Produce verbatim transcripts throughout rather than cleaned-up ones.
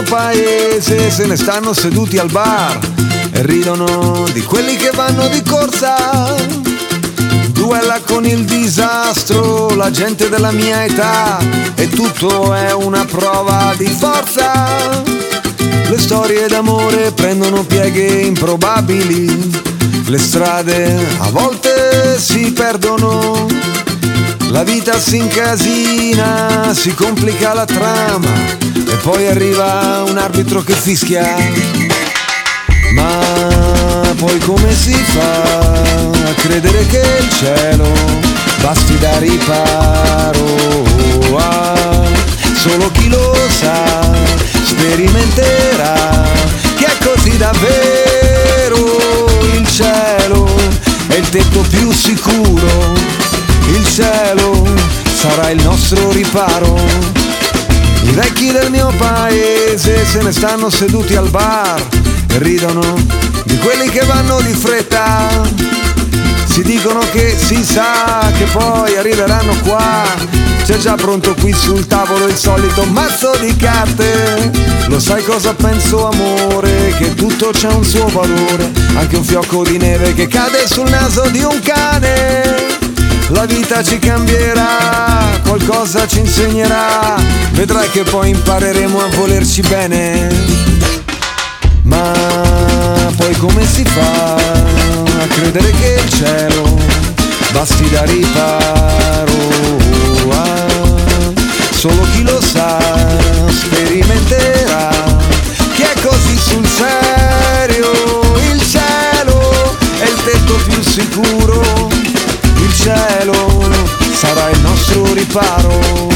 paese se ne stanno seduti al bar e ridono di quelli che vanno di corsa. Duella con il disastro la gente della mia età e tutto è una prova di forza. Le storie d'amore prendono pieghe improbabili, le strade a volte si perdono, la vita si incasina, si complica la trama e poi arriva un arbitro che fischia. Ma poi come si fa a credere che il cielo basti da riparo? Ah, solo chi lo sa sperimenterà che è così davvero. Il cielo è il tetto più sicuro, il cielo sarà il nostro riparo. I vecchi del mio paese se ne stanno seduti al bar e ridono di quelli che vanno di fretta. Si dicono che si sa che poi arriveranno qua. C'è già pronto qui sul tavolo il solito mazzo di carte. Lo sai cosa penso, amore? Che tutto c'ha un suo valore, anche un fiocco di neve che cade sul naso di un cane. La vita ci cambierà, qualcosa ci insegnerà, vedrai che poi impareremo a volerci bene. Ma poi come si fa a credere che il cielo basti da riparo? Ah, solo chi lo sa sperimenterà che è così sul serio. Il cielo è il tetto più sicuro, il cielo sarà il nostro riparo.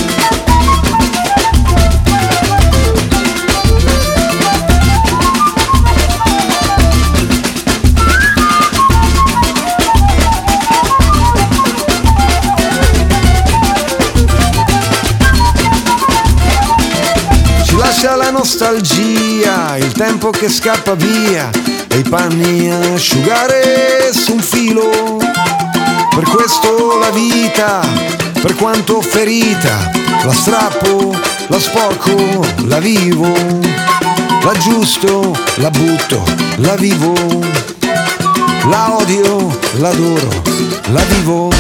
Lascia la nostalgia, il tempo che scappa via e i panni a asciugare su un filo. Per questo la vita, per quanto ferita, la strappo, la sporco, la vivo, la aggiusto, la butto, la vivo, la odio, l'adoro, la vivo.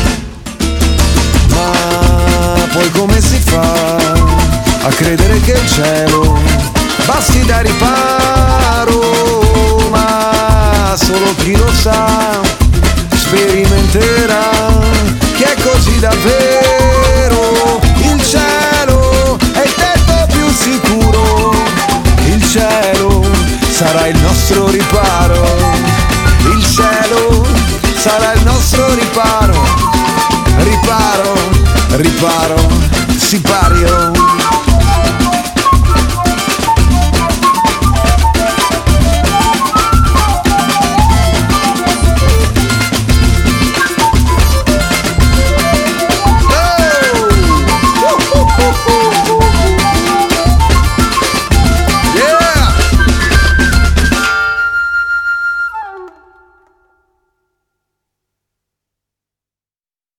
Ma poi come si fa a credere che il cielo basti da riparo? Ma solo chi lo sa sperimenterà che è così davvero. Il cielo è il tetto più sicuro, il cielo sarà il nostro riparo. Il cielo sarà il nostro riparo. Riparo, riparo, sipario.